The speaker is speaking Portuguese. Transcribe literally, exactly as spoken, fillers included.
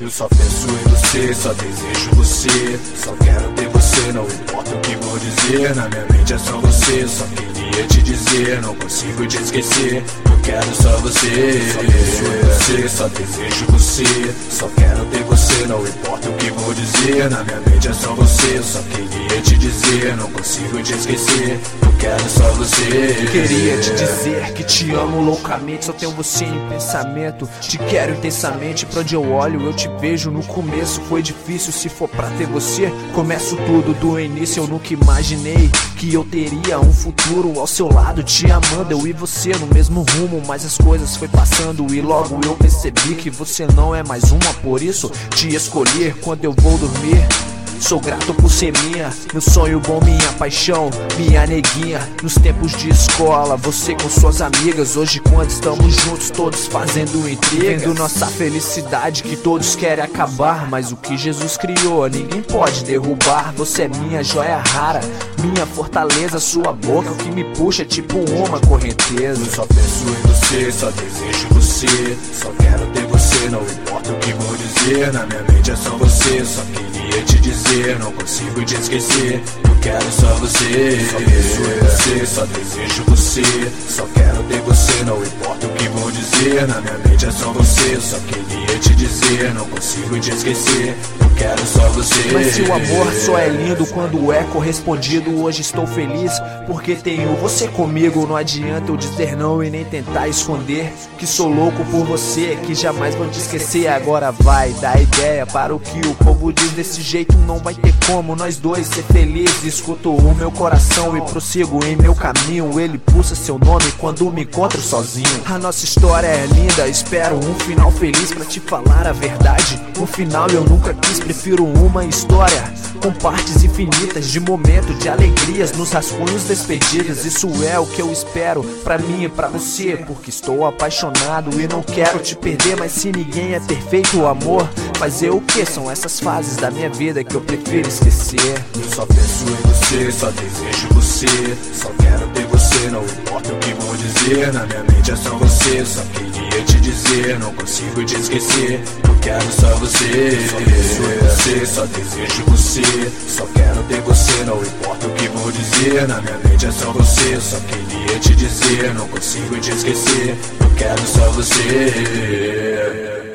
Eu só penso em você, só desejo você. Só quero ter você, não importa o que vou dizer. Na minha mente é só você, só queria te dizer. Não consigo te esquecer, eu quero só você. Só penso em você, só desejo você. Só quero ter você, não importa o que vou dizer. Na minha mente é só você, só queria te dizer. Não consigo te esquecer, eu quero só você. Queria te dizer que te amo loucamente. Só tenho você em pensamento, te quero intensamente. Pra onde eu olho eu te vejo. No começo foi difícil, se for pra ter você começo tudo do início. Eu nunca imaginei que eu teria um futuro ao seu lado, te amando, eu e você no mesmo rumo. Mas as coisas foi passando e logo eu percebi que você não é mais uma. Por isso te escolhi quando eu vou dormir. Sou grato por ser minha, meu sonho bom, minha paixão, minha neguinha. Nos tempos de escola, você com suas amigas. Hoje quando estamos juntos, todos fazendo intrigas. Vendo nossa felicidade que todos querem acabar. Mas o que Jesus criou, ninguém pode derrubar. Você é minha joia rara, minha fortaleza. Sua boca é o que me puxa, tipo uma correnteza. Eu só penso em você, só desejo você. Só quero ter você, não importa o que vou dizer. Na minha mente é só você, só queria te dizer. Não consigo te esquecer, eu quero só você. Só penso em você, só desejo você. Só quero ter você, não importa o que vou dizer. Na minha mente é só você, só queria te dizer. Não consigo te esquecer, eu quero só você. Mas se o amor só é lindo quando é correspondido, hoje estou feliz porque tenho você comigo. Não adianta eu dizer não e nem tentar esconder que sou louco por você, que jamais vou te esquecer. Agora vai dar ideia para o que o povo diz. Desse jeito não vai ter como nós dois ser felizes. Escuto o meu coração e prossigo em meu caminho. Ele pulsa seu nome quando me encontro sozinho. A nossa história é linda, espero um final feliz. Pra te falar a verdade, um final eu nunca quis. Prefiro uma história com partes infinitas de momento de alegrias nos rascunhos despedidas. Isso é o que eu espero pra mim e pra você, porque estou apaixonado e não quero te perder. Mas se ninguém é perfeito, o amor fazer o que? São essas fases da minha vida que eu prefiro esquecer. Eu só penso em você, só desejo você. Só quero ter você, não importa o que vou dizer. Na minha mente é só você, só queria te dizer. Não consigo te esquecer, eu quero só você. Só penso em você, só desejo você. Só quero ter você, não importa o que vou dizer. Na minha mente é só você, só queria te dizer. Não consigo te esquecer, eu quero só você.